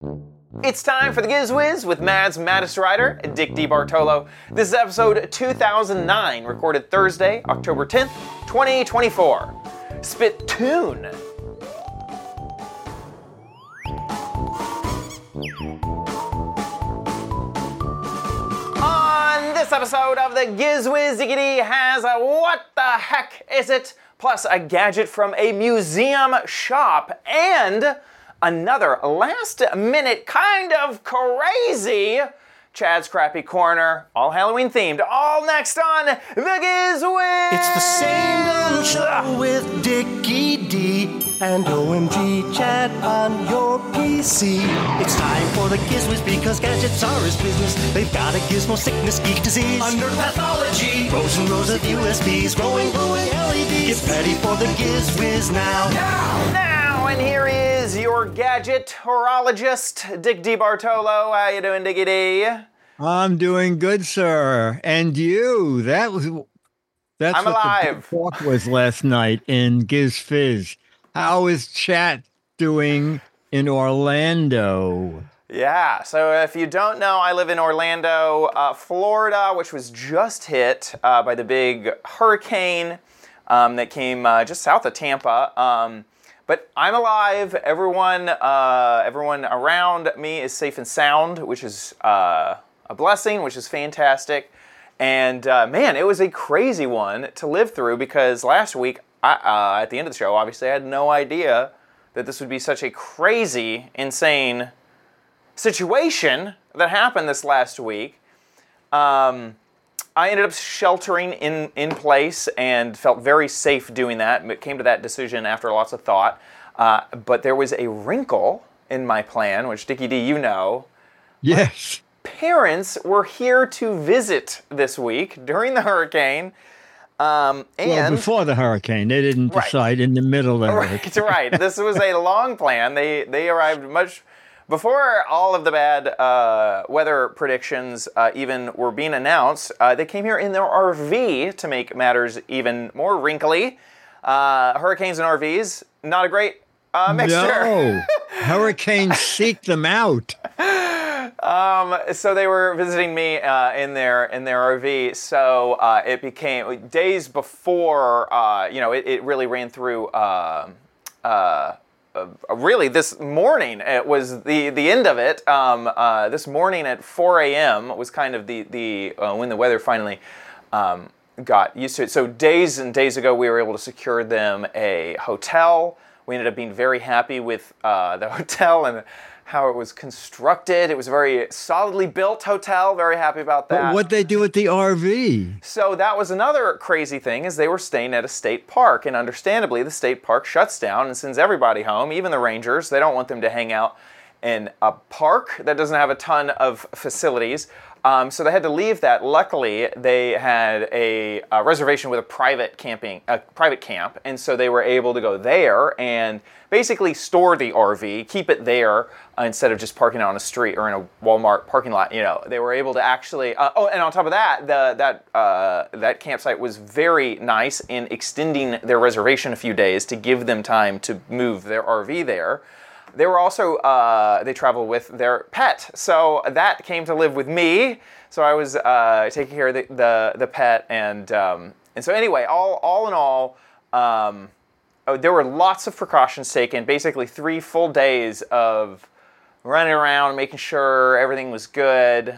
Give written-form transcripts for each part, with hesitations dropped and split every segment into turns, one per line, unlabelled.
It's time for the Giz Wiz with Mads Maddest Writer and Dick DeBartolo. This is episode 2009, recorded Thursday, October 10th, 2024. Spittoon! On this episode of the Giz Wiz, Diggity has a What the Heck Is It? Plus a gadget from a museum shop and another last-minute kind of crazy Chad's Crappy Corner, all Halloween themed, all next on The Giz Wiz!
It's the same old show with Dickie D and OMG Chad on your PC. It's time for The Giz Wiz because gadgets are his business. They've got a gizmo sickness, geek disease, under pathology, rows and rows of USBs, glowing LEDs. Get ready for The Giz Wiz now.
Now, and here is your gadget horologist, Dick DeBartolo. How you doing, Dickie D?
I'm doing good, sir. And you? That's
I'm
what
alive.
the talk was last night in Giz Fizz. How is chat doing in Orlando?
Yeah, so if you don't know, I live in Orlando, Florida, which was just hit by the big hurricane that came just south of Tampa. But I'm alive. Everyone around me is safe and sound, which is a blessing, which is fantastic. And man, it was a crazy one to live through because last week, at the end of the show, obviously I had no idea that this would be such a crazy, insane situation that happened this last week. I ended up sheltering in place and felt very safe doing that. It came to that decision after lots of thought. But there was a wrinkle in my plan, which, Dickie D, you know.
Yes.
Parents were here to visit this week during the hurricane.
Well, before the hurricane. They didn't decide in the middle of the hurricane.
Right. This was a long plan. They arrived much before all of the bad weather predictions even were being announced. They came here in their RV to make matters even more wrinkly. Hurricanes and RVs, not a great mixture.
No. Hurricanes seek them out.
So they were visiting me in their RV. So it became days before. It really ran through. Really, this morning it was the end of it. This morning at 4 a.m. was kind of the when the weather finally got used to it. So days and days ago, we were able to secure them a hotel. We ended up being very happy with the hotel and how it was constructed. It was a very solidly built hotel. Very happy about that.
But what'd they do with the RV?
So that was another crazy thing, is they were staying at a state park, and understandably, the state park shuts down and sends everybody home, even the rangers. They don't want them to hang out in a park that doesn't have a ton of facilities. So they had to leave that. Luckily, they had a reservation with a private camp, and so they were able to go there and basically store the RV, keep it there instead of just parking it on a street or in a Walmart parking lot. You know, they were able to actually. And on top of that, that campsite was very nice in extending their reservation a few days to give them time to move their RV there. They were also, they traveled with their pet, so that came to live with me. So I was taking care of the pet, and so anyway, all in all, there were lots of precautions taken. Basically, 3 full days of running around, making sure everything was good.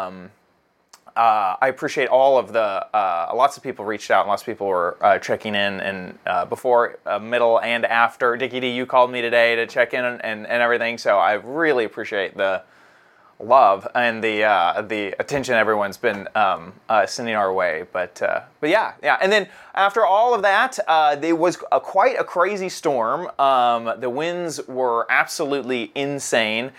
I appreciate all of the, lots of people reached out, and lots of people were checking in, and before, middle, and after. Dickie D, you called me today to check in and everything, so I really appreciate the love and the attention everyone's been sending our way. But yeah. And then after all of that, there was quite a crazy storm. The winds were absolutely insane.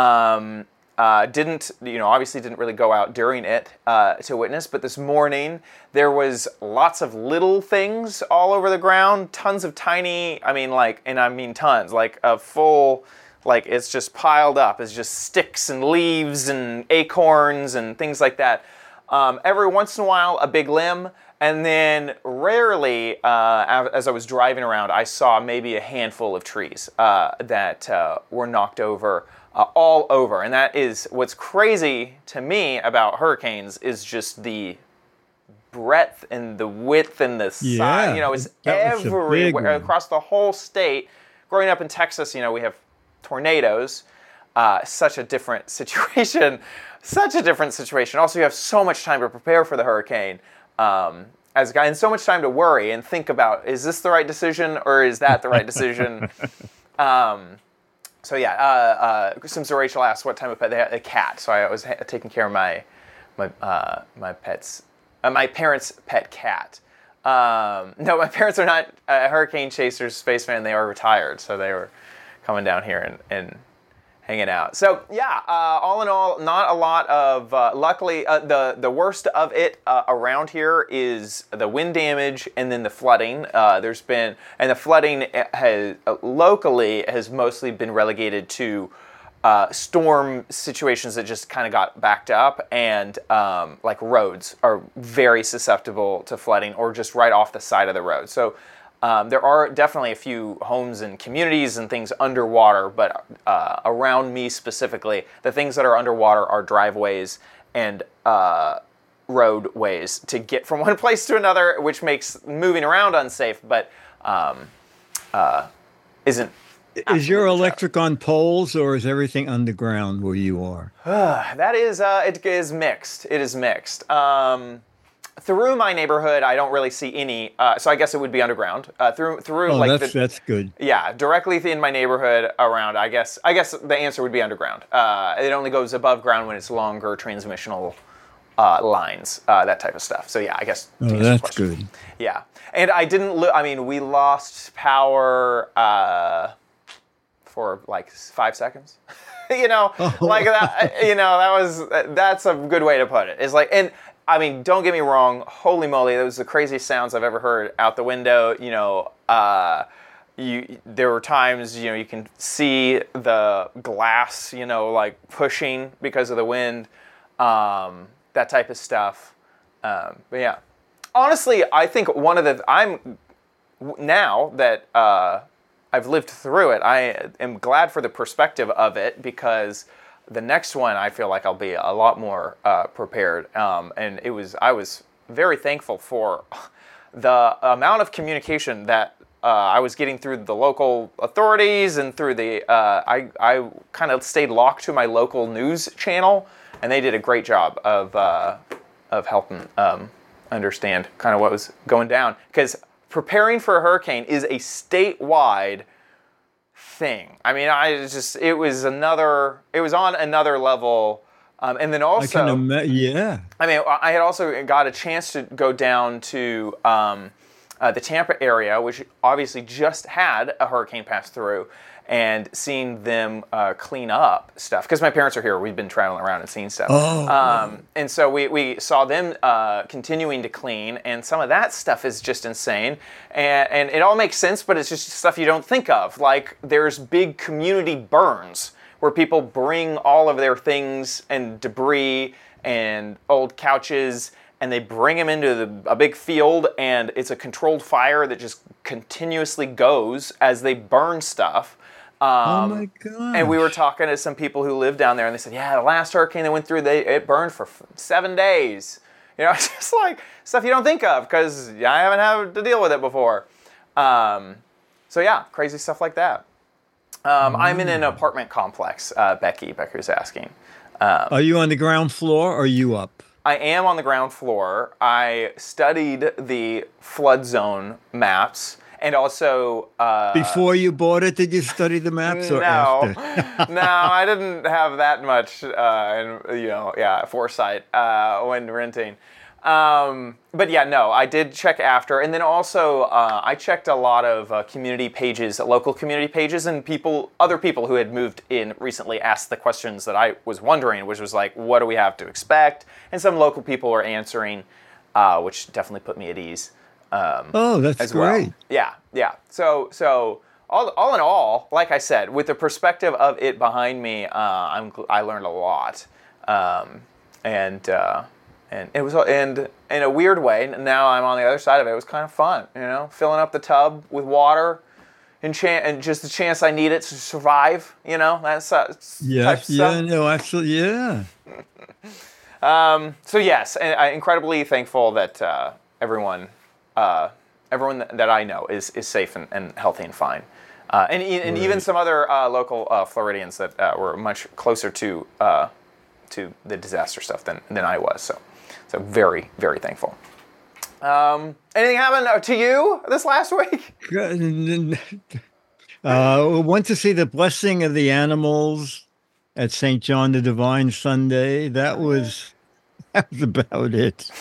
Obviously didn't really go out during it to witness, but this morning there was lots of little things all over the ground, tons of tiny, tons, like a full, like it's just piled up. It's just sticks and leaves and acorns and things like that. Every once in a while, a big limb, and then rarely, as I was driving around, I saw maybe a handful of trees that were knocked over all over. And that is what's crazy to me about hurricanes is just the breadth and the width and the size. It's
that was a big
everywhere
one.
across the whole state. Growing up in Texas, we have tornadoes. Such a different situation. Such a different situation. Also, you have so much time to prepare for the hurricane. As a guy, and so much time to worry and think about, is this the right decision or is that the right decision? Since Rachel asked what type of pet, they had a cat, so I was taking care of my pets, my parents' pet cat. No, my parents are not hurricane chasers, space fan. They are retired, so they were coming down here and hanging out. So yeah, all in all, not a lot of. Luckily, the worst of it around here is the wind damage and then the flooding. The flooding has locally has mostly been relegated to storm situations that just kind of got backed up, and like roads are very susceptible to flooding, or just right off the side of the road. So. There are definitely a few homes and communities and things underwater, but around me specifically, the things that are underwater are driveways and roadways to get from one place to another, which makes moving around unsafe, but isn't.
Is your electric on poles, or is everything underground where you are?
That is, it is mixed. It is mixed. Through my neighborhood, I don't really see any. So I guess it would be underground.
That's good.
Yeah, directly in my neighborhood around. I guess the answer would be underground. It only goes above ground when it's longer transmissional lines, that type of stuff. So yeah, I guess.
Oh, that's good.
Yeah, and I didn't. We lost power for like 5 seconds. Like that. That's a good way to put it. It's like and. Don't get me wrong. Holy moly, those are the craziest sounds I've ever heard out the window. There were times, you can see the glass, like pushing because of the wind, that type of stuff. But yeah, honestly, I think now that I've lived through it, I am glad for the perspective of it, because the next one, I feel like I'll be a lot more prepared, and I was very thankful for the amount of communication that I was getting through the local authorities and through I kind of stayed locked to my local news channel, and they did a great job of helping understand kind of what was going down, because preparing for a hurricane is a statewide thing. It was on another level, and then also, I had also got a chance to go down to the Tampa area, which obviously just had a hurricane pass through, and seeing them clean up stuff, because my parents are here. We've been traveling around and seeing stuff. And so we saw them continuing to clean, and some of that stuff is just insane. And it all makes sense, but it's just stuff you don't think of. Like, there's big community burns where people bring all of their things and debris and old couches, and they bring them into a big field, and it's a controlled fire that just continuously goes as they burn stuff.
Oh my God!
And we were talking to some people who live down there, and they said, "Yeah, the last hurricane they went through, it burned for 7 days." It's just like stuff you don't think of, because I haven't had to deal with it before. So yeah, crazy stuff like that. I'm in an apartment complex. Becky was asking.
Are you on the ground floor, or are you up?
I am on the ground floor. I studied the flood zone maps. And also...
before you bought it, did you study the maps, or after?
No, I didn't have that much, foresight when renting. But yeah, no, I did check after. And then also, I checked a lot of community pages, local community pages, and other people who had moved in recently asked the questions that I was wondering, which was like, what do we have to expect? And some local people were answering, which definitely put me at ease.
That's great.
Well. Yeah. So all in all, like I said, with the perspective of it behind me, I learned a lot, and it was, and in a weird way, now I'm on the other side of it. It was kind of fun, filling up the tub with water, and just the chance I need it to survive. You know, that's type
Yeah,
of stuff.
no, absolutely, yeah.
So yes, and I'm incredibly thankful that everyone that I know is safe and healthy and fine, and even some other local Floridians that were much closer to the disaster stuff than I was. So very, very thankful. Anything happened to you this last week?
Went to see the Blessing of the Animals at St. John the Divine Sunday. That was about it.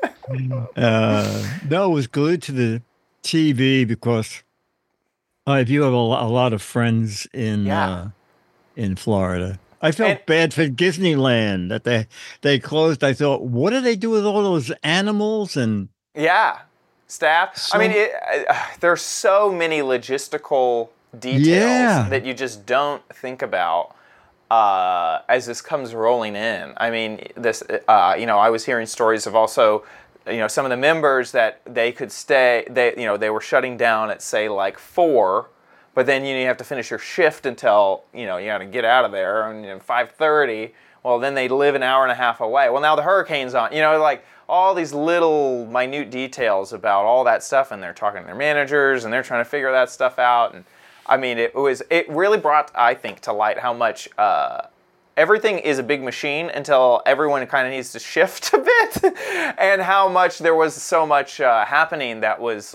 No, it was glued to the TV because if you have a lot of friends in Florida. I felt bad for Disneyland that they closed. I thought, what do they do with all those animals? And
staff. I mean, there's so many logistical details that you just don't think about as this comes rolling in. I mean, this. I was hearing stories of also, some of the members that they could stay. They were shutting down at say like 4. But then you have to finish your shift until, you got to get out of there, and 5:30. Well, then they live an hour and a half away. Well, now the hurricane's on. Like all these little minute details about all that stuff, and they're talking to their managers, and they're trying to figure that stuff out. And I mean, it really brought, I think, to light how much everything is a big machine until everyone kind of needs to shift a bit, and how much there was so much happening that was.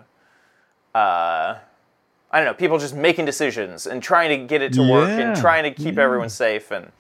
I don't know, people just making decisions and trying to get it to work and trying to keep everyone safe and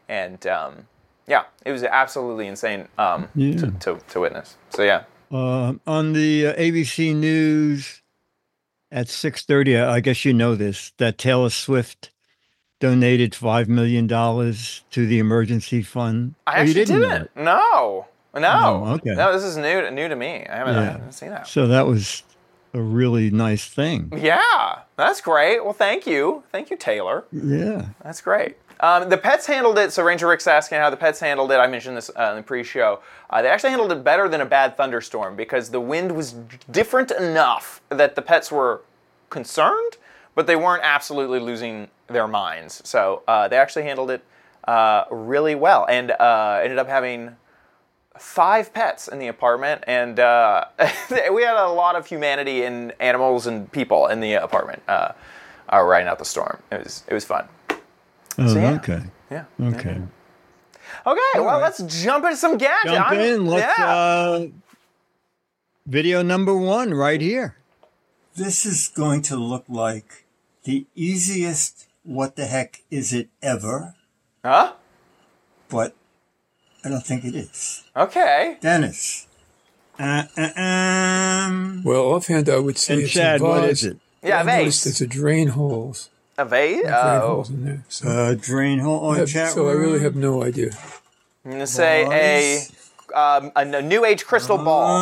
it was absolutely insane to witness. So yeah.
On the ABC News at 6:30, I guess you know this, that Taylor Swift donated $5 million to the emergency fund.
I actually didn't. No.
Okay.
No, this is new to me. I haven't seen that.
So that was a really nice thing.
Yeah, that's great. Well, thank you, Taylor.
Yeah,
that's great. The Pets handled it. So Ranger Rick's asking how the Pets handled it. I mentioned this in the pre-show. They actually handled it better than a bad thunderstorm because the wind was different enough that the pets were concerned, but they weren't absolutely losing their minds. So they actually handled it really well and ended up having 5 pets in the apartment, and we had a lot of humanity and animals and people in the apartment riding out the storm. It was fun.
Oh,
so, yeah.
Okay.
Yeah.
Okay.
Okay. Well, let's jump into some gadgets.
Jump in. Let's video number 1 right here.
This is going to look like the easiest what the heck is it ever.
Huh?
But I don't think it is.
Okay.
Dennis.
Well, offhand, I would say
and
it's
Chad,
a vase.
what is it?
Yeah, a vase.
It's a drain holes.
A vase?
Drain holes in there. So,
drain hole.
so I really have no idea.
I'm going to say a New Age crystal ball.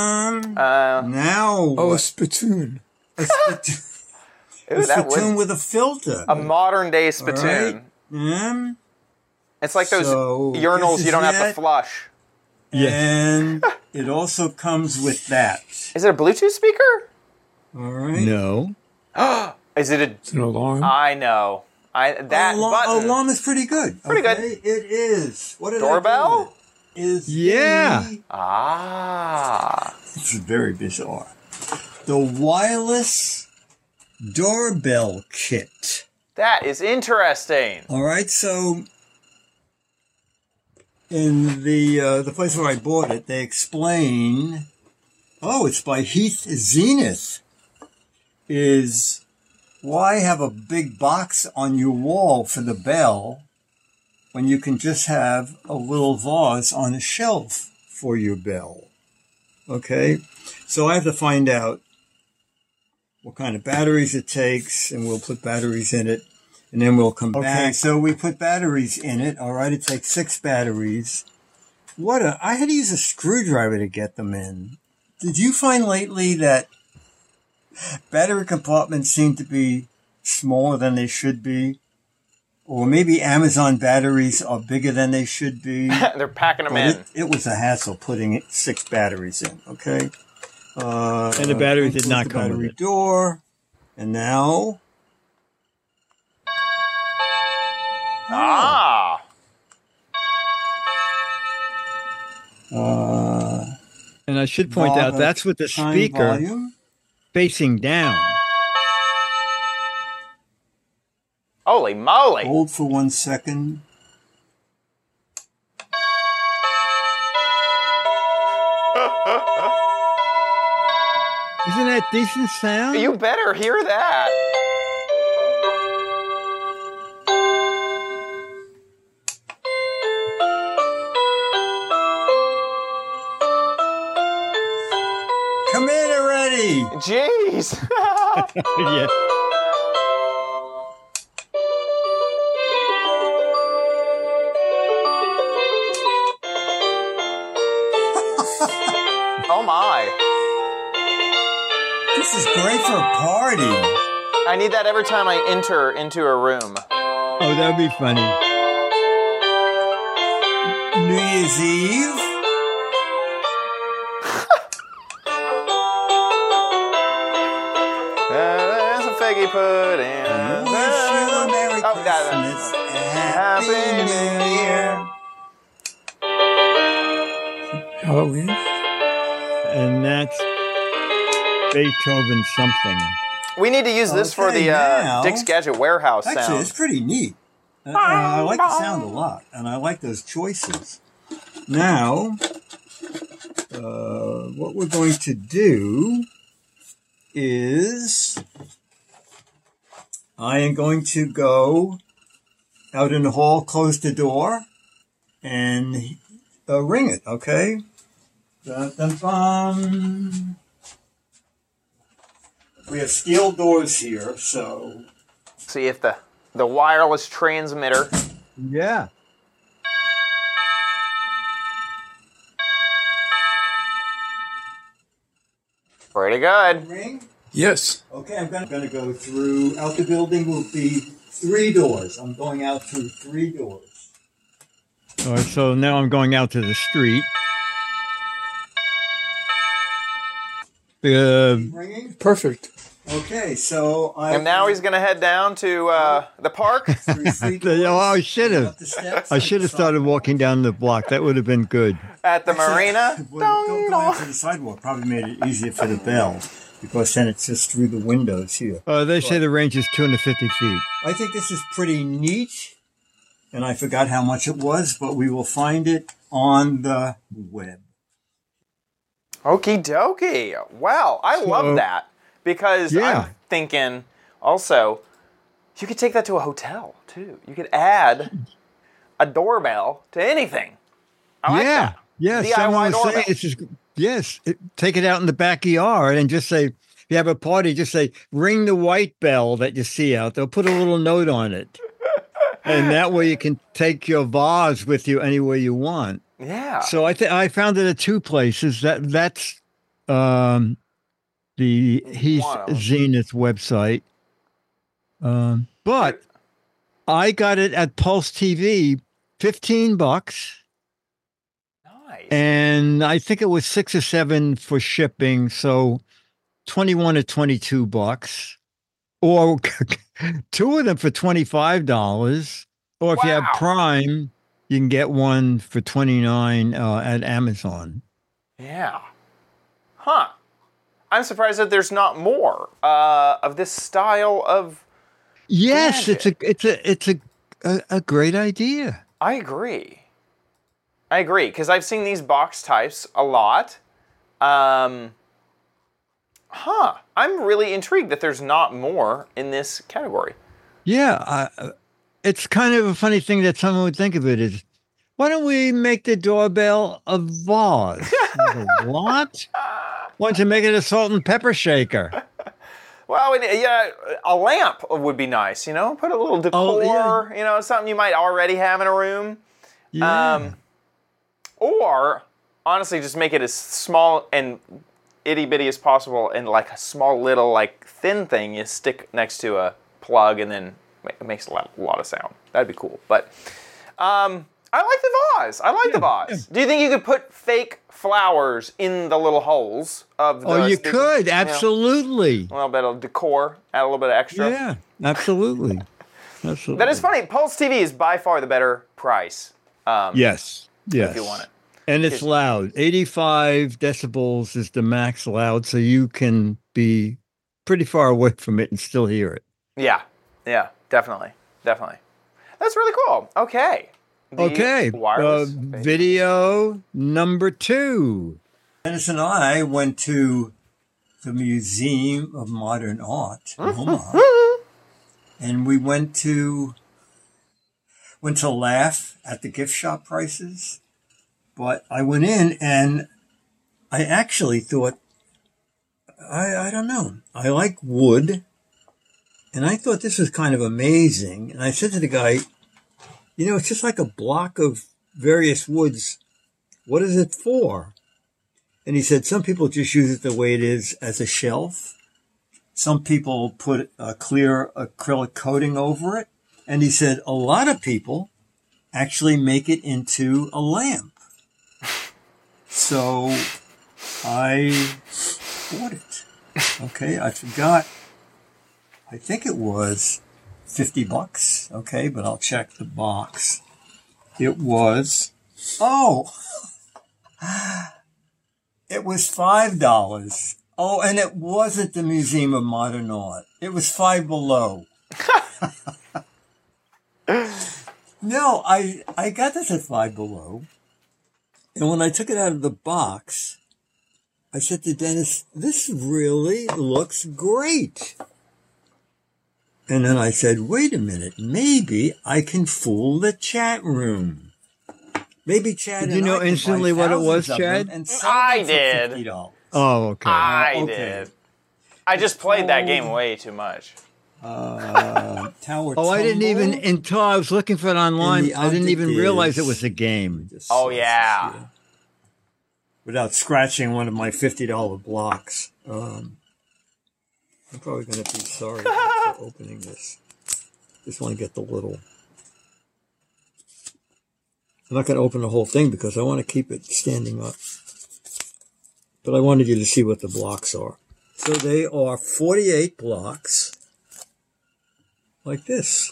Now.
Oh, a spittoon.
A spittoon with a filter.
A modern day spittoon.
Right.
It's like those urinals you don't have to flush.
And it also comes with that.
Is it a Bluetooth speaker?
All right.
No.
Is it
It's an alarm.
I know. That button.
Alarm is pretty good.
Pretty good.
It is. What did
Doorbell?
I do with it? It's very bizarre. The wireless doorbell kit.
That is interesting.
All right, so in the place where I bought it, they explain, it's by Heath Zenith, is why have a big box on your wall for the bell when you can just have a little vase on a shelf for your bell? Okay, so I have to find out what kind of batteries it takes, and we'll put batteries in it. And then we'll come back. So we put batteries in it. All right. It takes 6 batteries. I had to use a screwdriver to get them in. Did you find lately that battery compartments seem to be smaller than they should be? Or maybe Amazon batteries are bigger than they should be?
They're packing them in.
It was a hassle putting 6 batteries in. Okay.
And the battery did not come with it.
Door. And now...
Ah.
And I should point out that's with the speaker
volume.
facing down.
Holy moly.
Hold for 1 second.
Isn't that decent sound?
You better hear that.
Come in already.
Jeez.
Yeah.
Oh my.
This is great for a party.
I need that every time I enter into a room.
Oh, that'd be funny.
New Year's Eve.
There's a figgy pudding.
Wish you a Merry
Oh,
Christmas. Happy New Year.
Halloween.
And that's Beethoven something.
We need to use this for
Okay,
the
now-
Dick's Gadget Warehouse
Actually,
sound.
it's pretty neat. I like the sound a lot, and I like those choices. Now, what we're going to do is I am going to go out in the hall, close the door, and ring it, okay? Dun, dun, dun. We have steel doors here, so...
See if the wireless transmitter.
Yeah.
Pretty good.
Ring?
Yes.
Okay, I'm going to go through. Out the building will be 3 doors. I'm going out through 3 doors.
All right, so now I'm going out to the street.
Ringing?
Perfect.
Okay, so I.
And now he's going to head down to the park.
through 3 doors,
Oh, I should
up
have.
the steps.
I should have started walking down the block. That would have been good.
At the marina.
Well, go out to the sidewalk. Probably made it easier for the bell because then it's just through the windows here.
They say the range is 250 feet.
I think this is pretty neat, and I forgot how much it was, but we will find it on the web.
Okie dokie. Wow, I love that. Because
Yeah.
I'm thinking also, you could take that to a hotel too. You could add a doorbell to anything. I like
Yeah.
that.
Yeah.
DIY
Someone was saying
doorbell.
it's just, yes. Take it out in the backyard and just say, if you have a party, just say, ring the white bell that you see out there. Put a little note on it. And that way you can take your vase with you anywhere you want.
Yeah.
So I found it at 2 places. That's the Heath
One of them.
Zenith website. But I got it at Pulse TV, $15,
Nice.
and I think it was 6 or 7 for shipping, so 21 or $22, or 2 of them for $25, or if you have
Wow.
Prime, you can get one for $29 at Amazon.
Yeah. Huh. I'm surprised that there's not more of this style of.
Yes,
Gadget.
it's a great idea.
I agree, because I've seen these box types a lot. I'm really intrigued that there's not more in this category.
Yeah, it's kind of a funny thing that someone would think of it as, why don't we make the doorbell a vase? I go, what? Why don't you make it a salt and pepper shaker?
Well, yeah, a lamp would be nice, Put a little decor,
yeah.
Something you might already have in a room.
Yeah.
Or, honestly, just make it as small and itty-bitty as possible and like a small little, thin thing you stick next to a plug and then it makes a lot of sound. That'd be cool. But, I like the vase. I like the vase. Do you think you could put fake flowers in the little holes of the...
Oh, you could. Absolutely.
A little bit of decor, add a little bit of extra.
Yeah, absolutely. Absolutely.
That is funny. Pulse TV is by far the better price.
Yes.
If you want it.
And it's loud. 85 decibels is the max loud, so you can be pretty far away from it and still hear it.
Yeah, definitely. That's really cool. Okay. Wireless
video number 2.
Dennis and I went to the Museum of Modern Art in Omaha, and we went to laugh at the gift shop prices. But I went in and I actually thought, I don't know, I like wood. And I thought this was kind of amazing. And I said to the guy, it's just like a block of various woods. What is it for? And he said, some people just use it the way it is as a shelf. Some people put a clear acrylic coating over it. And he said, a lot of people actually make it into a lamp. So I bought it. Okay, I forgot. I think it was $50. Okay, but I'll check the box. It was, it was $5. Oh, and it wasn't the Museum of Modern Art. It was Five Below. No, I got this at Five Below. And when I took it out of the box, I said to Dennis, this really looks great. And then I said, wait a minute, maybe I can fool the chat room. Maybe Chad
Did you know instantly what it was, Chad?
I did.
$50.
Oh, okay.
I did. I just played that game way too much.
Tower
I didn't even, until I was looking for it online, I didn't even realize it was a game.
Oh, yeah.
Without scratching one of my $50 blocks. I'm probably going to be sorry for opening this. Just want to get the little... I'm not going to open the whole thing because I want to keep it standing up. But I wanted you to see what the blocks are. So they are 48 blocks. Like this.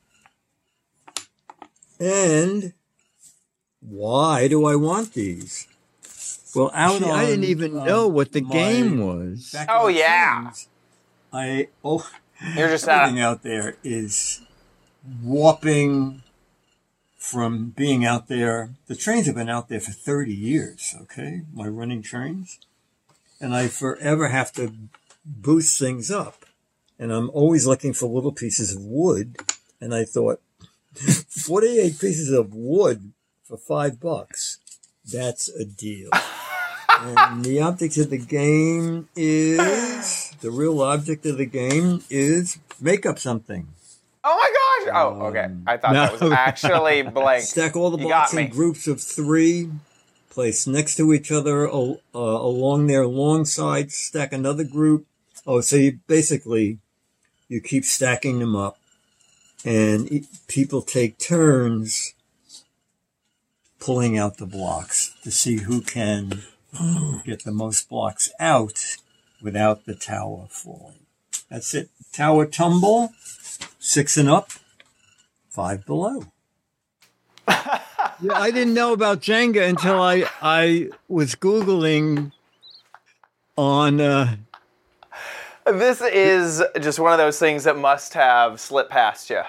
And why do I want these? Well,
I didn't even know what the game was.
Oh, yeah.
You're just everything out there is warping from being out there. The trains have been out there for 30 years, okay? My running trains. And I forever have to boost things up. And I'm always looking for little pieces of wood. And I thought, 48 pieces of wood for $5. That's a deal. And the object of the game is, the real object of the game is make up something.
Oh my gosh! Oh, okay. I thought that was actually blank.
Stack all the blocks in groups of 3. Place next to each other along their long sides. Stack another group. Oh, so you basically, you keep stacking them up. And people take turns pulling out the blocks to see who can get the most blocks out without the tower falling. That's it. Tower tumble, 6 and up, 5 below.
Yeah, I didn't know about Jenga until I was Googling on...
This is just one of those things that must have slipped past you.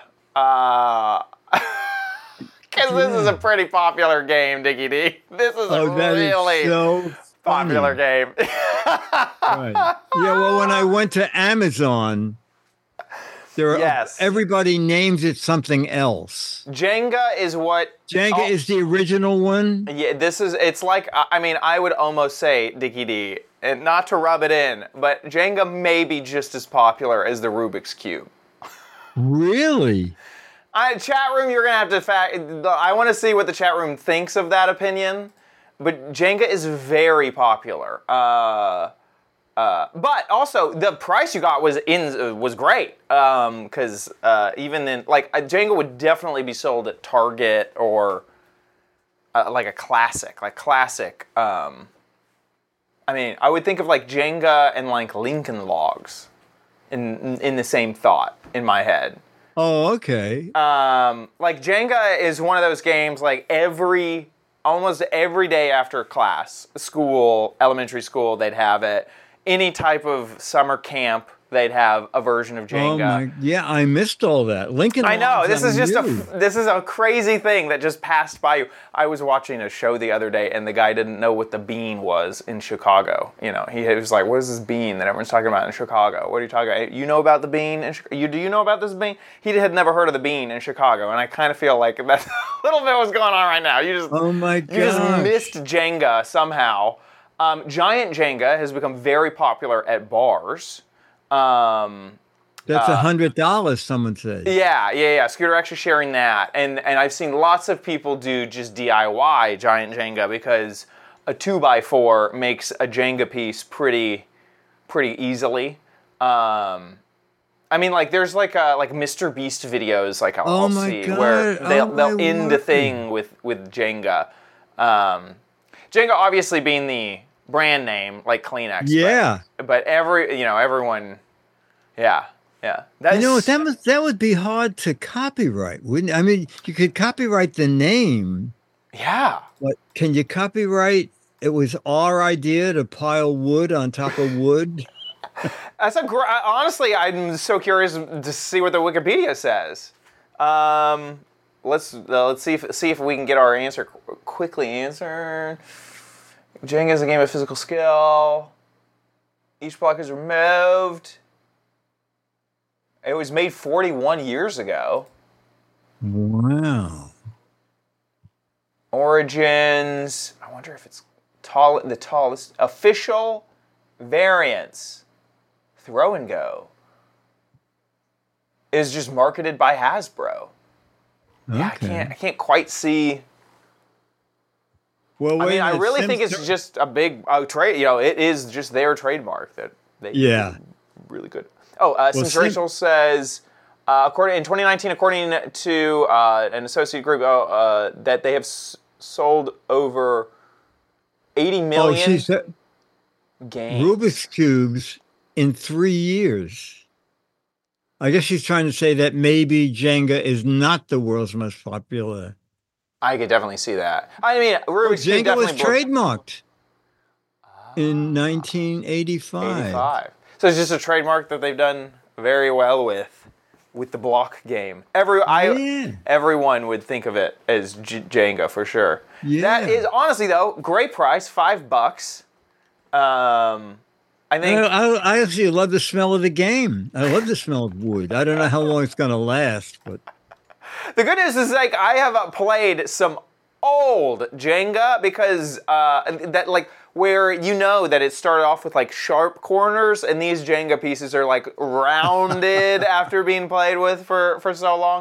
Because this is a pretty popular game, Dickie D. This is a really
so
popular game.
Right. Yeah, well, when I went to Amazon, everybody names it something else.
Jenga is what...
Jenga is the original one?
Yeah, it's like, I mean, I would almost say, Dickie D, and not to rub it in, but Jenga may be just as popular as the Rubik's Cube.
Really?
Chat room, you're going to have to I want to see what the chat room thinks of that opinion, but Jenga is very popular. But also, the price you got was great, because even then, like, Jenga would definitely be sold at Target or like a classic, I mean, I would think of like Jenga and like Lincoln Logs in the same thought in my head.
Oh, okay.
Like Jenga is one of those games like almost every day after class, school, elementary school, they'd have it. Any type of summer camp, they'd have a version of Jenga.
Yeah, I missed all that. Lincoln.
I know,
Logs,
this is just
knew.
this is a crazy thing that just passed by you. I was watching a show the other day, and the guy didn't know what the bean was in Chicago. You know, he was like, "What is this bean that everyone's talking about in Chicago? What are you talking about? You know about the bean? Do you know about this bean?" He had never heard of the bean in Chicago, and I kind of feel like that's a little bit what's going on right now.
Oh my god!
You just missed Jenga somehow. Giant Jenga has become very popular at bars.
That's $100, someone said.
Yeah. Scooter actually sharing that. And I've seen lots of people do just DIY Giant Jenga because a 2x4 makes a Jenga piece pretty easily. I mean, like there's like Mr. Beast videos like I'll see
God.
where they'll end the thing with Jenga. Jenga obviously being the brand name like Kleenex.
Yeah.
But everyone, yeah.
That would be hard to copyright, wouldn't it? I mean, you could copyright the name.
Yeah.
But can you copyright it was our idea to pile wood on top of wood?
Honestly, I'm so curious to see what the Wikipedia says. Let's see if we can get our answer quickly answered. Jenga is a game of physical skill. Each block is removed. It was made 41 years ago.
Wow.
Origins. I wonder if it's the tallest. Official variants. Throw and Go. Is just marketed by Hasbro.
Okay.
Yeah, I can't quite see.
Well,
I mean, I really think it's just a big trade. It is just their trademark that they do really good. Sims Rachel says, in 2019, according to an associate group, that they have sold over 80 million games.
Rubik's Cubes in 3 years. I guess she's trying to say that maybe Jenga is not the world's most popular.
I could definitely see that. I mean, Rubik's Cube
Jenga was
definitely
trademarked in 1985.
So it's just a trademark that they've done very well with the block game. Everyone would think of it as Jenga for sure.
Yeah.
That is honestly though great price, $5. I think
I actually love the smell of the game. I love the smell of wood. I don't know how long it's going to last, but
the good news is like I have played some old Jenga because that like where that it started off with like sharp corners and these Jenga pieces are like rounded after being played with for so long.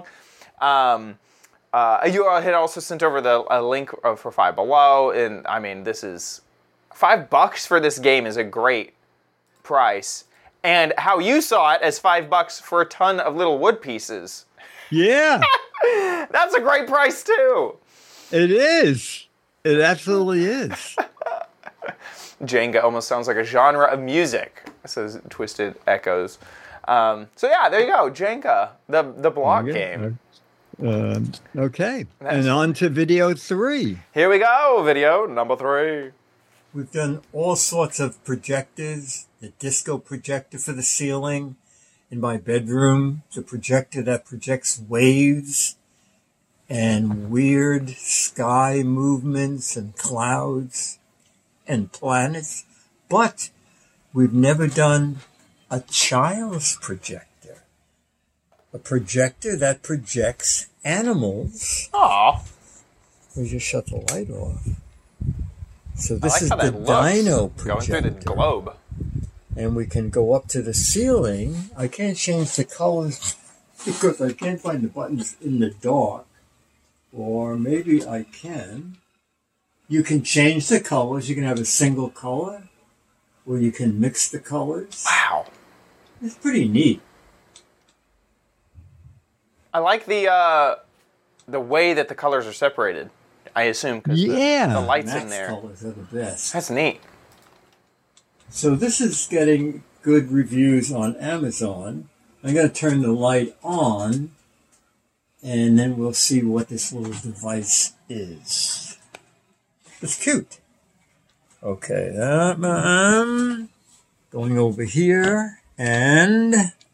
You had also sent over a link for Five Below, and I mean this is $5 for this game is a great price, and how you saw it as $5 for a ton of little wood pieces.
Yeah.
That's a great price too.
It is. It absolutely is.
Jenga almost sounds like a genre of music, says Twisted Echoes. So yeah, there you go, Jenga, the block game.
Okay, and on to video 3.
Here we go, video number 3.
We've done all sorts of projectors, the disco projector for the ceiling in my bedroom, the projector that projects waves and weird sky movements and clouds and planets. But we've never done a child's projector, a projector that projects animals.
Aww.
We just shut the light off. So this is the
Dino
projector.
Going through the globe.
And we can go up to the ceiling. I can't change the colors because I can't find the buttons in the dark. Or maybe I can. You can change the colors. You can have a single color, or you can mix the colors.
Wow.
It's pretty neat.
I like the way that the colors are separated. I assume, because the lights in there.
Colors are the best.
That's neat.
So this is getting good reviews on Amazon. I'm going to turn the light on, and then we'll see what this little device is. It's cute. Okay, going over here, and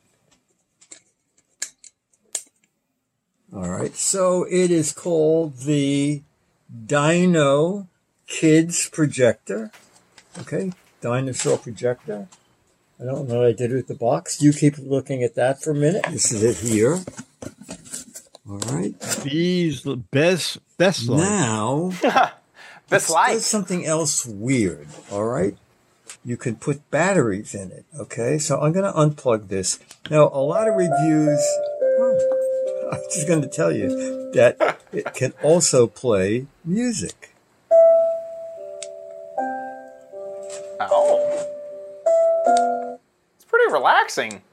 all right, so it is called the Dino Kids Projector. Okay, dinosaur projector. I don't know what I did with the box. You keep looking at that for a minute. This is it here. All right.
These best lights.
Now,
This light.
there's something else weird. All right. You can put batteries in it. Okay. So I'm going to unplug this. Now, a lot of reviews. I'm just going to tell you that it can also play music.
Oh. It's pretty relaxing.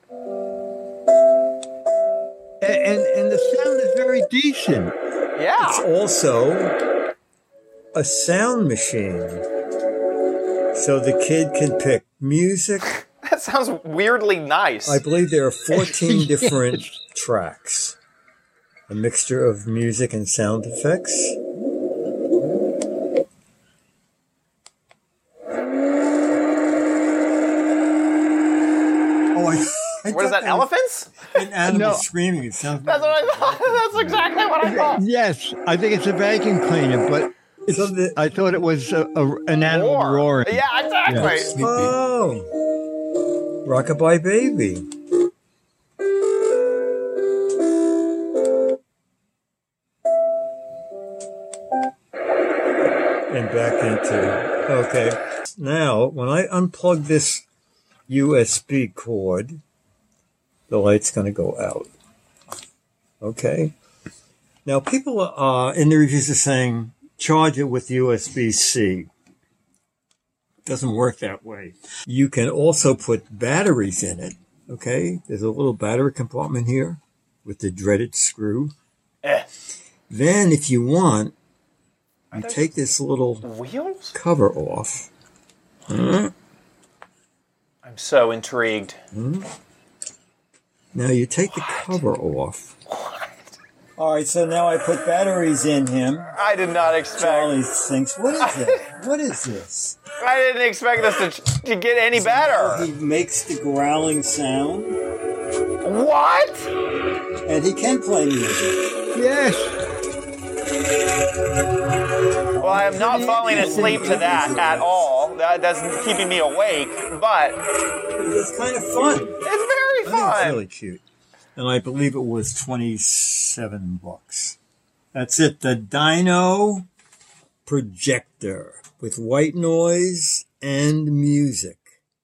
And the sound is very decent.
Yeah.
It's also a sound machine. So the kid can pick music.
That sounds weirdly nice.
I believe there are 14 different tracks. A mixture of music and sound effects. Oh,
What is that, elephants?
An animal
No.
screaming. It sounds
That's what I thought. That's exactly what I thought.
Yes, I think it's a vacuum cleaner, but
So the-
I thought it was an animal
Roar.
roaring.
Yeah, exactly.
Oh, Rockabye Baby. And back into, okay. Now, when I unplug this USB cord, the light's going to go out. Okay. Now, people in the reviews are saying, charge it with USB-C. Doesn't work that way. You can also put batteries in it. Okay. There's a little battery compartment here with the dreaded screw. Then, if you want, you take this little
Wheels?
cover off.
I'm so intrigued.
Now you take the cover off. All right, so now I put batteries in him.
I did not expect.
Charlie thinks, what is that? What is this?
I didn't expect this to get any better.
He makes the growling sound,
What?
and he can play music.
Yes.
Well, I am not falling asleep to that at all. That doesn't keeping me awake, but
It's kind of fun.
it's very
I think it's
fun.
really cute. And I believe it was $27. That's it. The Dino Projector with white noise and music.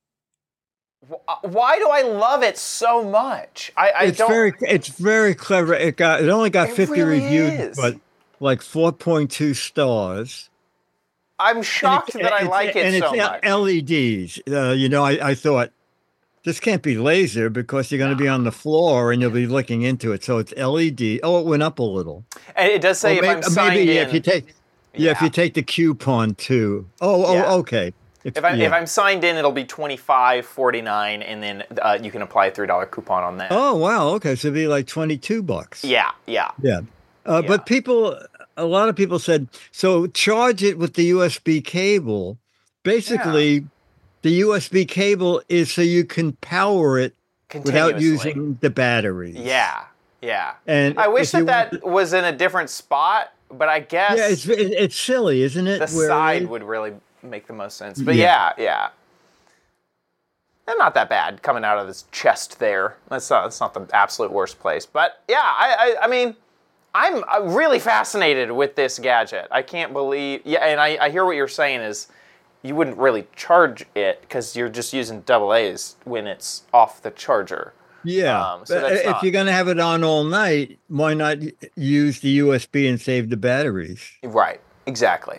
Why do I love it so much? I
It's
don't.
very clever. It only got
It
50
really
reviews,
is.
but like 4.2 stars.
I'm shocked that I like it so
and
much.
it's LEDs. I thought this can't be laser because you're going to be on the floor and you'll be looking into it. So it's LED. Oh, it went up a little.
And it does say
Or
if I'm signed in.
if you take if you take the coupon too.
Yeah.
Okay.
If I'm signed in, it'll be $25.49, and then you can apply a $3 coupon on that.
Oh wow. Okay, so it'd be like $22.
Yeah.
Yeah. But a lot of people said, so charge it with the USB cable. Basically, the USB cable is so you can power it without
Continuously.
using the batteries.
Yeah.
And
I wish
if you
that
want
was in a different spot, but I guess
Yeah, it's silly, isn't it?
the
Where
side
it-
would really make the most sense. But yeah. And not that bad coming out of this chest there. That's not the absolute worst place. But yeah, I mean, I'm really fascinated with this gadget. I can't believe. Yeah, and I hear what you're saying is you wouldn't really charge it because you're just using AA's when it's off the charger.
Yeah.
So
But
that's
if
not-
you're going to have it on all night, why not use the USB and save the batteries?
Right. Exactly.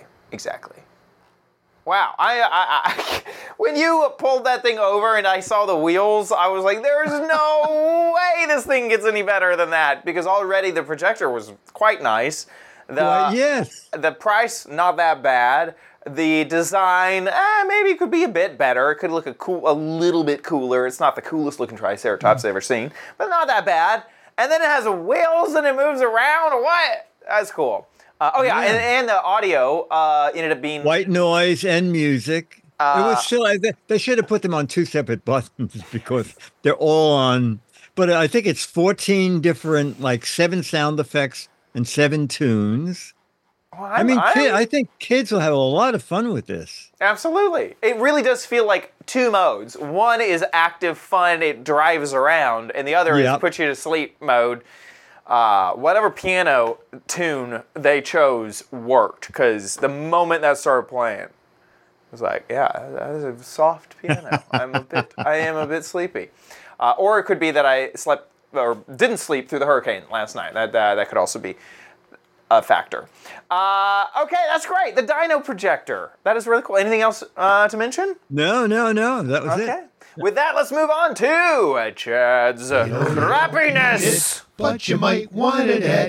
Wow. I when you pulled that thing over and I saw the wheels, I was like, there's no way this thing gets any better than that, because already the projector was quite nice.
Yes.
The price, not that bad. The design, maybe it could be a bit better. It could look a little bit cooler. It's not the coolest looking Triceratops I've ever seen, but not that bad. And then it has wheels and it moves around. What? That's cool. And the audio ended up being
white noise and music. It was still. They should have put them on 2 separate buttons because they're all on. But I think it's 14 different, like 7 sound effects and 7 tunes. I think kids will have a lot of fun with this.
Absolutely. It really does feel like 2 modes. One is active fun, it drives around, and the other is put you to sleep mode. Whatever piano tune they chose worked, because the moment that started playing, it was like, yeah, that is a soft piano. I am a bit sleepy. Or it could be that I slept or didn't sleep through the hurricane last night. That could also be a factor. Okay, that's great. The Dino projector. That is really cool. Anything else to mention?
No. That was it.
With that, let's move on to Chad's crappiness.
But you might want it at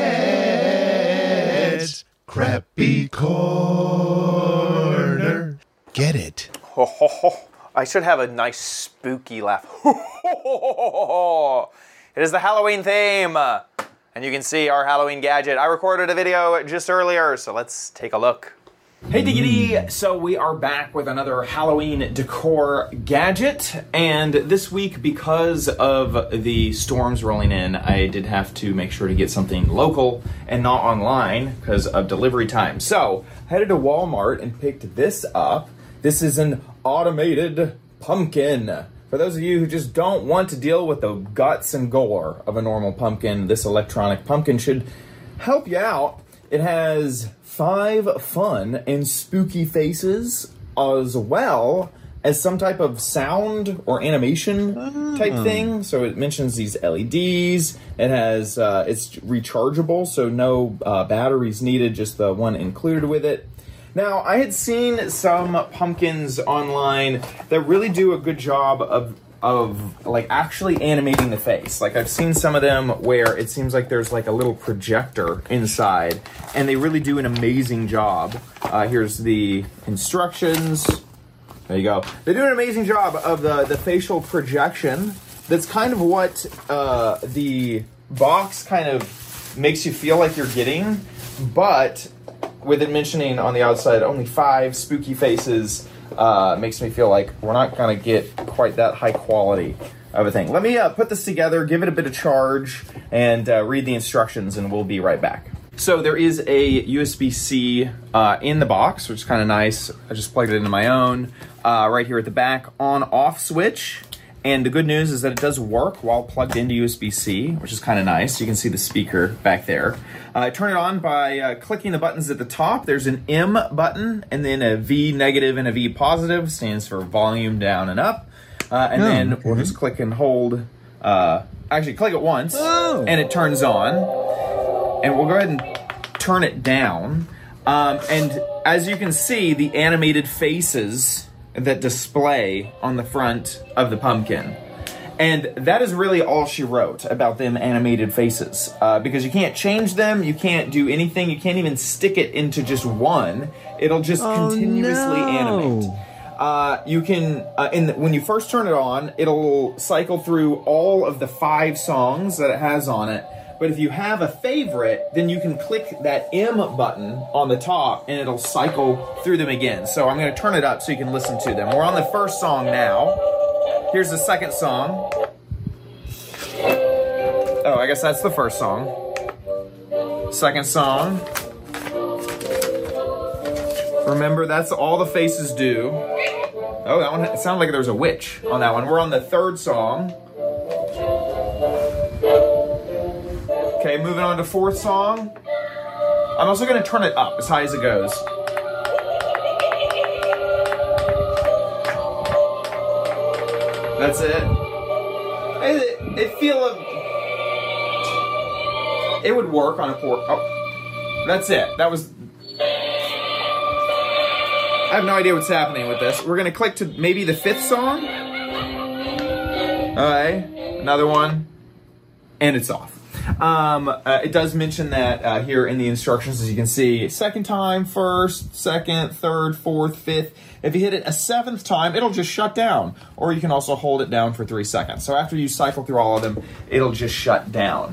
Chad's Crappy Corner. Get it?
Ho, ho, ho. I should have a nice spooky laugh. Ho, ho, ho, ho, ho. It is the Halloween theme. And you can see our Halloween gadget. I recorded a video just earlier, so let's take a look. Hey Diggity! So we are back with another Halloween decor gadget, and this week, because of the storms rolling in, I did have to make sure to get something local and not online because of delivery time. So, I headed to Walmart and picked this up. This is an automated pumpkin. For those of you who just don't want to deal with the guts and gore of a normal pumpkin, this electronic pumpkin should help you out. It has 5 fun and spooky faces, as well as some type of sound or animation type thing. So it mentions these LEDs. It has, it's rechargeable, so no batteries needed, just the one included with it. Now, I had seen some pumpkins online that really do a good job of like actually animating the face. Like I've seen some of them where it seems like there's like a little projector inside, and they really do an amazing job. Here's the instructions. There you go. They do an amazing job of the facial projection. That's kind of what the box kind of makes you feel like you're getting, but with it mentioning on the outside only 5 spooky faces, makes me feel like we're not going to get quite that high quality of a thing. Let me put this together, give it a bit of charge, and read the instructions, and we'll be right back. So there is a USB-C in the box, which is kind of nice. I just plugged it into my own. Right here at the back, on-off switch. And the good news is that it does work while plugged into USB-C, which is kind of nice. You can see the speaker back there. Turn it on by clicking the buttons at the top. There's an M button, and then a V negative and a V positive. Stands for volume down and up. Then we'll just click and hold. Actually, click it once, and it turns on. And we'll go ahead and turn it down. And as you can see, the animated faces that display on the front of the pumpkin. And that is really all she wrote about them animated faces. Because you can't change them, you can't do anything, you can't even stick it into just one. It'll just continuously animate. You can, when you first turn it on, it'll cycle through all of the 5 songs that it has on it. But if you have a favorite, then you can click that M button on the top and it'll cycle through them again. So I'm going to turn it up so you can listen to them. We're on the first song now. Here's the second song. Oh, I guess that's the first song. Second song. Remember, that's all the faces do. Oh, that one, it sounded like there was a witch on that one. We're on the third song. Okay, moving on to 4th song. I'm also going to turn it up as high as it goes. That's it. It would work on a 4. Oh, that's it. That was. I have no idea what's happening with this. We're going to click to maybe the 5th song. All right, another one, and it's off. It does mention that here in the instructions, as you can see, second time, first, second, third, fourth, fifth. If you hit it a seventh time, it'll just shut down. Or you can also hold it down for 3 seconds. So after you cycle through all of them, it'll just shut down.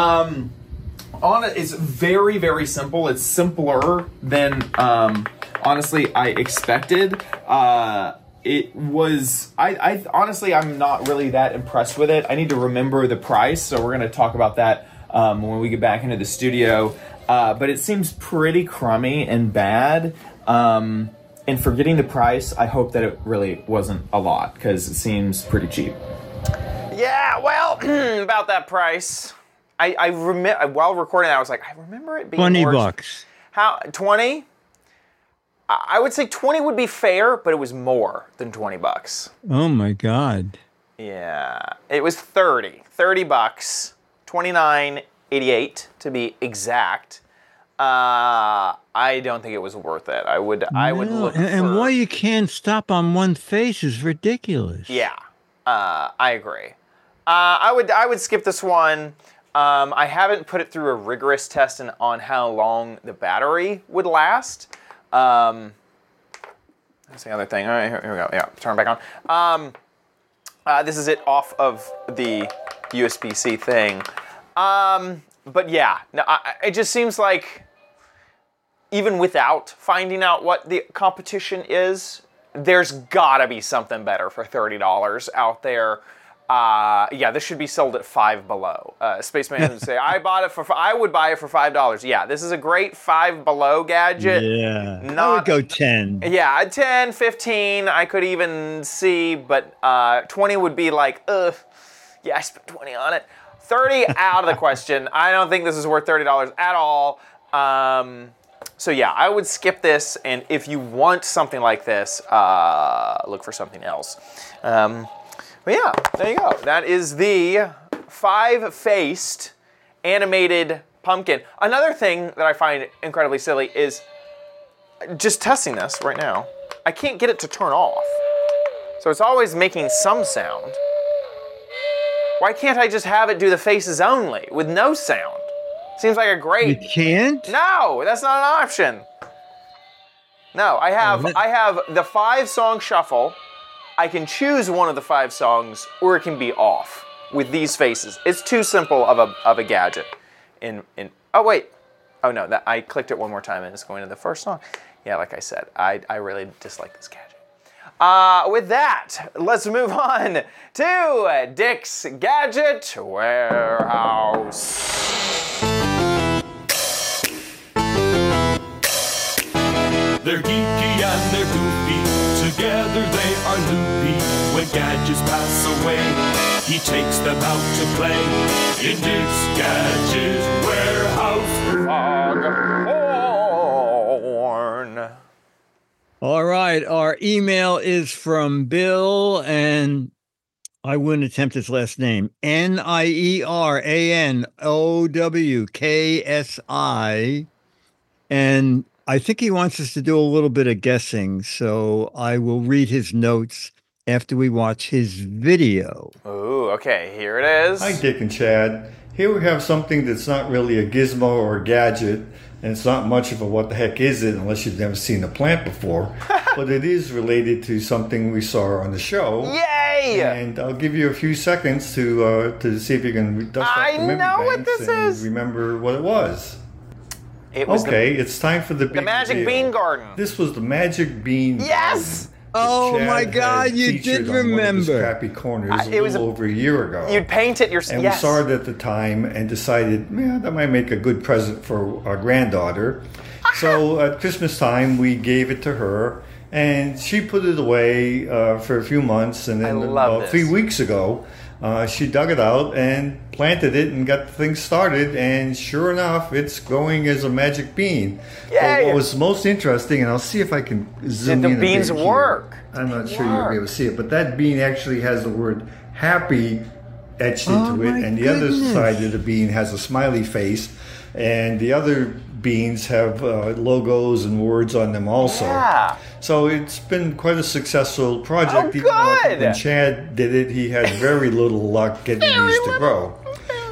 It's very, very simple. It's simpler than, honestly, I expected. It was, I honestly, I'm not really that impressed with it. I need to remember the price, so we're going to talk about that when we get back into the studio. But it seems pretty crummy and bad. And for getting the price, I hope that it really wasn't a lot, because it seems pretty cheap. Yeah, well, about that price, I remember, while recording that, I was like, I remember it being
$20.
How, 20? I would say 20 would be fair, but it was more than $20.
Oh my God.
Yeah, it was 30 bucks, $29.88 to be exact. I don't think it was worth it. I would look
and why you can't stop on one face is ridiculous.
Yeah, I agree. I would skip this one. I haven't put it through a rigorous test on how long the battery would last. That's the other thing. All right, here we go. Yeah, turn it back on. This is it off of the USB-C thing. But yeah, no, it just seems like even without finding out what the competition is, there's gotta be something better for $30 out there. Yeah, this should be sold at $5 below. Spaceman would say, I would buy it for $5. Yeah, this is a great $5 below gadget.
Yeah, I would go 10.
Yeah, 10, 15, I could even see, but 20 would be like, ugh, yeah, I spent 20 on it. 30 out of the question. I don't think this is worth $30 at all. So yeah, I would skip this, and if you want something like this, look for something else. But yeah, there you go. That is the 5-faced animated pumpkin. Another thing that I find incredibly silly is just testing this right now. I can't get it to turn off. So it's always making some sound. Why can't I just have it do the faces only with no sound? Seems like a great...
You can't?
No, that's not an option. No, I have the 5-song shuffle. I can choose one of the 5 songs, or it can be off with these faces. It's too simple of a gadget. Oh wait, oh no, I clicked it one more time and it's going to the first song. Yeah, like I said, I really dislike this gadget. With that, let's move on to Dick's Gadget Warehouse.
They're geeky and they're goofy, together they are loopy. When gadgets pass away, he takes them out to play in Dick's Gadget Warehouse. Foghorn.
All right, our email is from Bill, and I wouldn't attempt his last name. NIERANOWKSI. And I think he wants us to do a little bit of guessing, so I will read his notes after we watch his video.
Ooh, okay, here it is.
Hi, Dick and Chad. Here we have something that's not really a gizmo or a gadget, and it's not much of a what the heck is it unless you've never seen a plant before, but it is related to something we saw on the show.
Yay!
And I'll give you a few seconds to see if you can dust off the memory
know what
banks
this
and
is.
remember what it was.
It was
it's time for the big
Magic
reveal.
Bean Garden.
This was the Magic Bean
Yes!
Garden.
Oh
Chad
my God,
had
you
featured
did
on one of his
remember.
Crappy Corners
It was
over a year ago.
You'd paint it yourself.
And
Yes.
we saw it at the time and decided, yeah, that might make a good present for our granddaughter. So at Christmas time, we gave it to her, and she put it away for a few months. And then about 3 weeks ago, she dug it out and planted it and got things started. And sure enough, it's growing as a magic bean.
Yay!
But what was most interesting, and I'll see if I can zoom
Did
in
the beans
a bit
work?
Here. I'm not sure you'll be able to see it, but that bean actually has the word happy etched into it, and the other side of the bean has a smiley face, and the other beans have logos and words on them also.
Yeah.
So it's been quite a successful project.
Oh,
Even though
good.
when Chad did it, he had very little luck getting these to grow.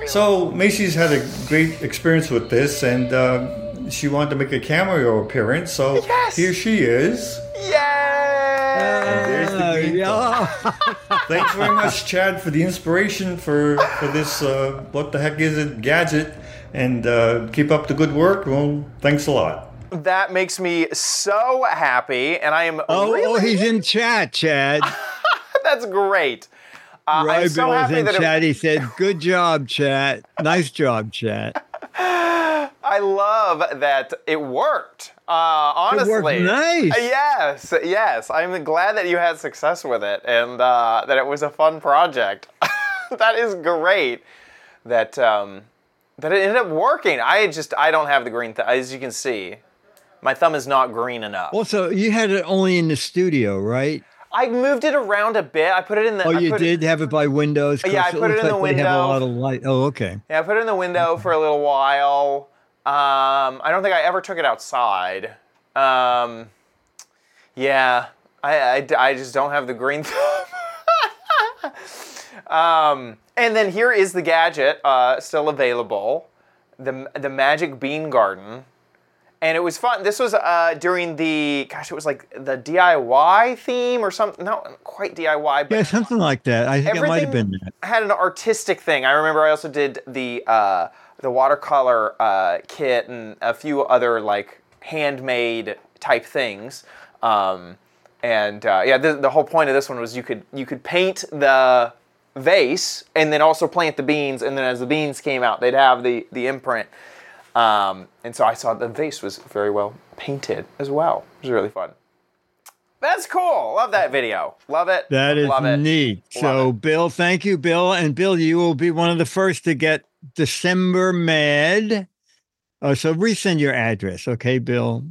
So Macy's had a great experience with this, and she wanted to make a cameo appearance. So
Yes!
here she is.
Yay!
And there's the green thumb. Thanks very much, Chad, for the inspiration for this What the Heck Is It gadget. And keep up the good work. Well, thanks a lot.
That makes me so happy, and I am
Oh, he's in chat, Chad.
That's great. I'm so
Bill is
happy
in
that
chat. He said, "Good job, chat. Nice job, chat."
I love that it worked. Honestly,
It worked nice.
Yes. I'm glad that you had success with it, and that it was a fun project. That is great. That it ended up working. I don't have the green thumb, as you can see. My thumb is not green enough.
Also, you had it only in the studio, right?
I moved it around a bit. I put it in the.
Oh, you did have it by windows?
Yeah, I put it in the window.
They have a lot of light. Oh, okay.
Yeah, I put it in the window for a little while. I don't think I ever took it outside. Yeah, I just don't have the green thumb. And then here is the gadget, still available, the Magic Bean Garden. And it was fun. This was during it was like the DIY theme or something. Not quite DIY, but
Yeah, something like that. I think it might have been that.
had an artistic thing. I remember I also did the watercolor kit and a few other like handmade type things. The whole point of this one was you could paint the vase and then also plant the beans, and then as the beans came out, they'd have the imprint. And so I saw the vase was very well painted as well. It was really fun. That's cool. Love that video. Love it.
That is
Love it.
neat. So, Bill, thank you, Bill. And Bill, you will be one of the first to get December Mad. So resend your address, okay, Bill?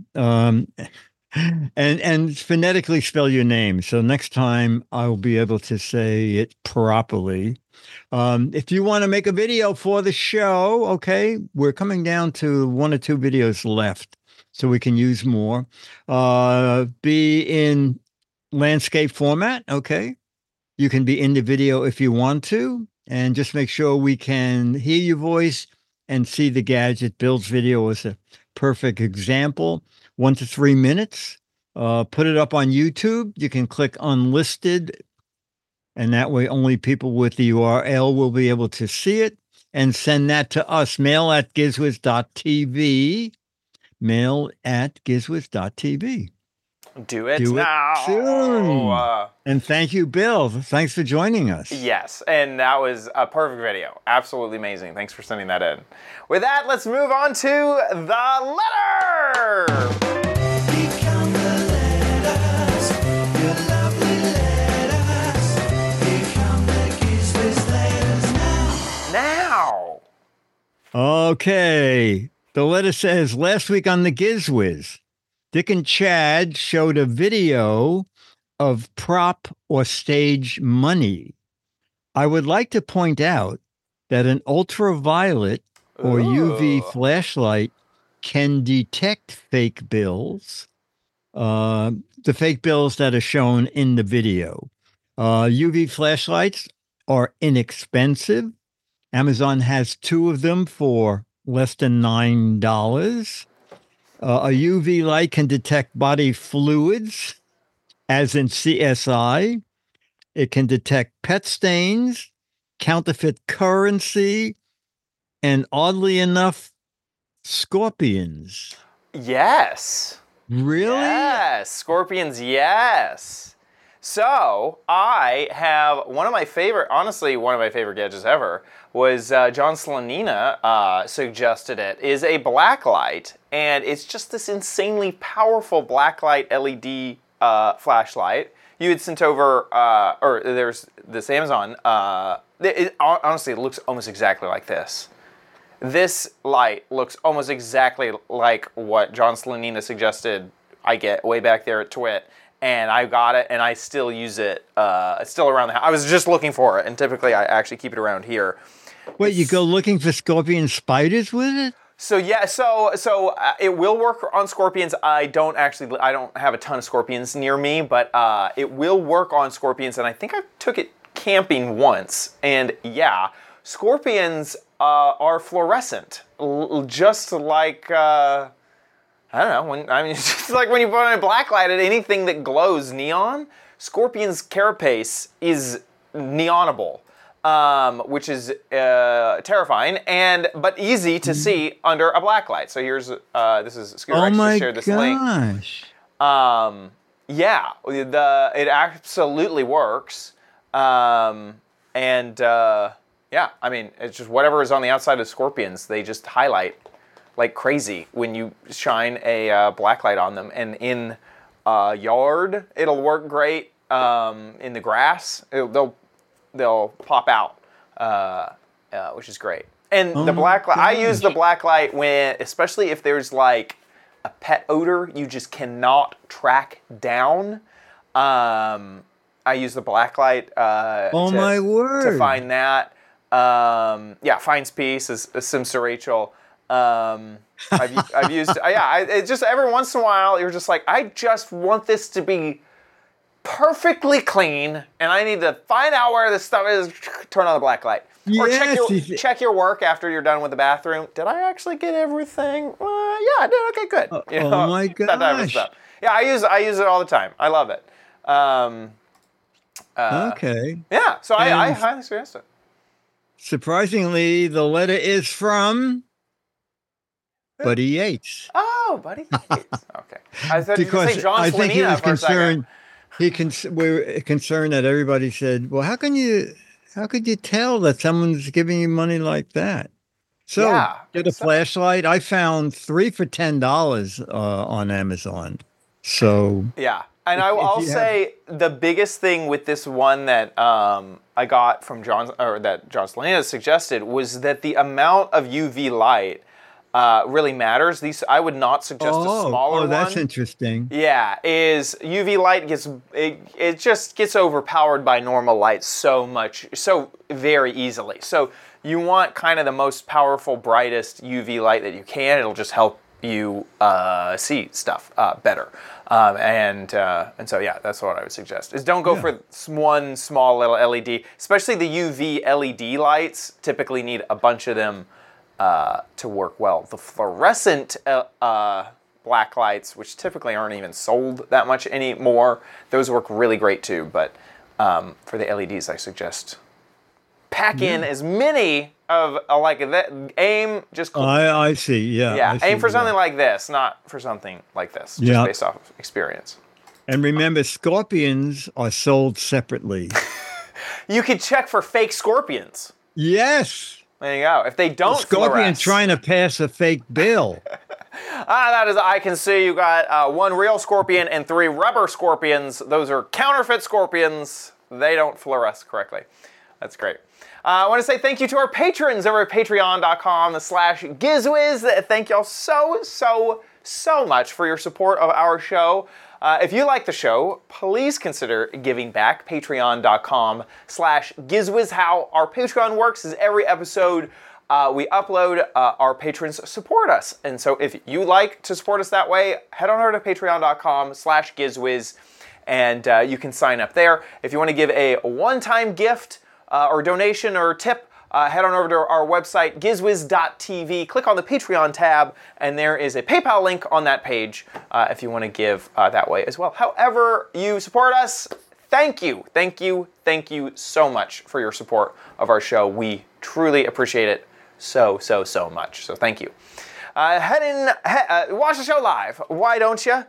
And phonetically spell your name. So next time I will be able to say it properly. If you want to make a video for the show, okay, we're coming down to 1 or 2 videos left, so we can use more. Be in landscape format, okay? You can be in the video if you want to, and just make sure we can hear your voice and see the gadget. Bill's video is a perfect example. 1 to 3 minutes. Put it up on YouTube. You can click unlisted, and that way only people with the URL will be able to see it, and send that to us. mail@gizwiz.tv. mail@gizwiz.tv.
Do it
Do it
now.
soon. And thank you, Bill. Thanks for joining us.
Yes, and that was a perfect video. Absolutely amazing. Thanks for sending that in. With that, let's move on to the letter.
Become the letters, your lovely letters. Become the Gizwiz letters now.
Okay. The letter says, last week on the Gizwiz, Dick and Chad showed a video of prop or stage money. I would like to point out that an ultraviolet or UV flashlight can detect fake bills, the fake bills that are shown in the video. UV flashlights are inexpensive. Amazon has 2 of them for less than $9. A UV light can detect body fluids, as in CSI. It can detect pet stains, counterfeit currency, and oddly enough, scorpions.
Yes.
Really?
Yes. Scorpions, yes. So, I have one of my favorite gadgets ever was John Slanina suggested it, is a blacklight. And it's just this insanely powerful blacklight LED flashlight. You had sent over, or there's this Amazon, honestly, it looks almost exactly like this. This light looks almost exactly like what John Slanina suggested I get way back there at Twit. And I got it, and I still use it. It's still around the house. I was just looking for it, and typically I actually keep it around here.
Wait, you go looking for scorpion spiders with it?
So yeah, so it will work on scorpions. I don't have a ton of scorpions near me, but it will work on scorpions. And I think I took it camping once, and yeah, scorpions are fluorescent, just like I don't know. It's just like when you put on a blacklight at anything that glows neon. Scorpion's carapace is neonable, which is terrifying but easy to see under a blacklight. So here's this is Scooter X just shared this link. Yeah, it absolutely works. Yeah, I mean, it's just whatever is on the outside of scorpions, they just highlight like crazy when you shine a blacklight on them. And in a yard, it'll work great. In the grass, they'll pop out, which is great. And the blacklight, I use the blacklight when, especially if there's like a pet odor you just cannot track down. I use the blacklight to find that. Finds peace as Sims to Rachel. I've used it's just every once in a while you're just like, I just want this to be perfectly clean and I need to find out where this stuff is. Turn on the blacklight. Or check your work after you're done with the bathroom. Did I actually get everything? Yeah, I did. Okay, good.
Oh my gosh.
That type of stuff. Yeah, I use it all the time. I love it.
Okay.
Yeah, so I highly suggest it.
Surprisingly, the letter is from Buddy Yates.
Oh, Buddy Yates. Okay. I thought you were going to say John Slanina for a second.
We're concerned that everybody said, well, how could you tell that someone's giving you money like that? So get a flashlight. I found 3 for $10 on Amazon. So
yeah. And I'll say the biggest thing with this one that I got from that John Slanina suggested was that the amount of UV light really matters. I would not suggest a smaller one.
Oh, that's interesting.
Yeah, is UV light it just gets overpowered by normal light so very easily. So you want kind of the most powerful, brightest UV light that you can. It'll just help you see stuff better. And so yeah, that's what I would suggest. Is don't go for one small little LED, especially the UV LED lights. Typically need a bunch of them to work well. The fluorescent black lights, which typically aren't even sold that much anymore, those work really great too. But for the LEDs, I suggest pack in as many of like that. Aim just.
I see. Yeah.
Aim for something like this, not for something like this. Just based off of experience.
And remember, scorpions are sold separately.
You can check for fake scorpions.
Yes.
There you go. If they don't,
scorpion trying to pass a fake bill.
That is, I can see you got 1 real scorpion and 3 rubber scorpions. Those are counterfeit scorpions. They don't fluoresce correctly. That's great. I want to say thank you to our patrons over at patreon.com/GizWiz. Thank y'all so much for your support of our show. If you like the show, please consider giving back. Patreon.com/GizWiz. How our Patreon works is every episode we upload, our patrons support us. And so if you like to support us that way, head on over to patreon.com/GizWiz and you can sign up there. If you want to give a one-time gift or donation or tip, head on over to our website, gizwiz.tv. Click on the Patreon tab, and there is a PayPal link on that page if you want to give that way as well. However you support us, thank you so much for your support of our show. We truly appreciate it so much. So thank you. Watch the show live. Why don't you?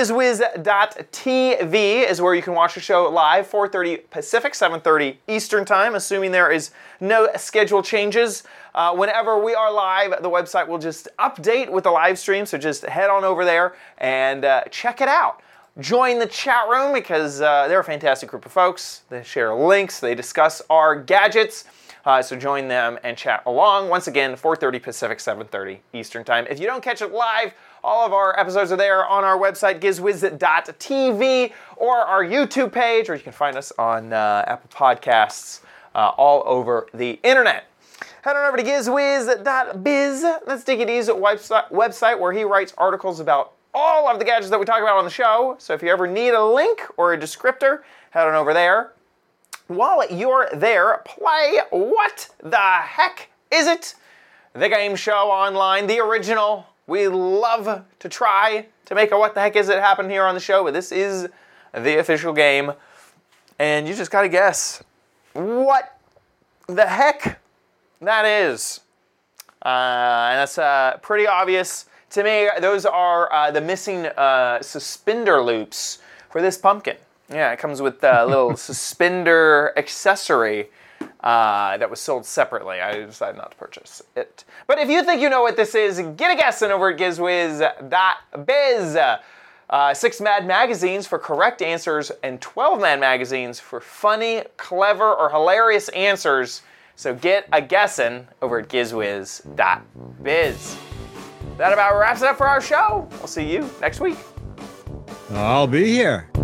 Gizwiz.tv is where you can watch the show live, 4:30 Pacific, 7:30 Eastern Time, assuming there is no schedule changes. Whenever we are live, the website will just update with the live stream, so just head on over there and check it out. Join the chat room because they're a fantastic group of folks. They share links, they discuss our gadgets. So join them and chat along. Once again, 4:30 Pacific, 7:30 Eastern Time. If you don't catch it live, all of our episodes are there on our website, gizwiz.tv, or our YouTube page, or you can find us on Apple Podcasts all over the internet. Head on over to gizwiz.biz. That's Dickie D's website where he writes articles about all of the gadgets that we talk about on the show. So if you ever need a link or a descriptor, head on over there. While you're there, play What the Heck is it? The game show online, the original. We love to try to make a what the heck is it happen here on the show, but this is the official game. And you just gotta guess what the heck that is. And that's pretty obvious to me. Those are the missing suspender loops for this pumpkin. Yeah, it comes with a little suspender accessory that was sold separately. I decided not to purchase it. But if you think you know what this is, get a guessing over at GizWiz.biz. 6 Mad magazines for correct answers and 12 Mad magazines for funny, clever, or hilarious answers. So get a guessing over at GizWiz.biz. That about wraps it up for our show. We'll see you next week.
I'll be here.